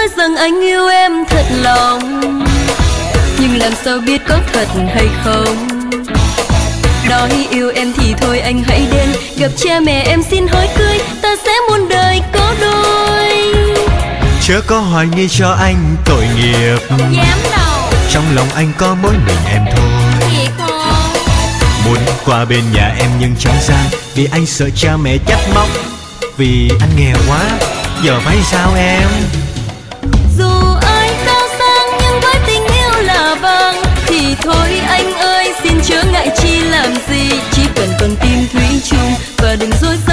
nói rằng anh yêu em thật lòng, nhưng làm sao biết có thật hay không. Nói yêu em thì thôi anh hãy đến gặp cha mẹ em xin hỏi cưới, ta sẽ muôn đời có đôi. Chớ có hoài nghi cho anh tội nghiệp, Dám đâu, trong lòng anh có mỗi mình em thôi. thiệt không? Muốn qua bên nhà em nhưng chẳng gian, vì anh sợ cha mẹ trách móc. Vì anh nghèo quá, giờ phải sao em? Dù ai cao sang nhưng với tình yêu là vàng, thì thôi anh ơi xin chớ ngại chi làm gì, chỉ cần con tim thủy chung và đừng dối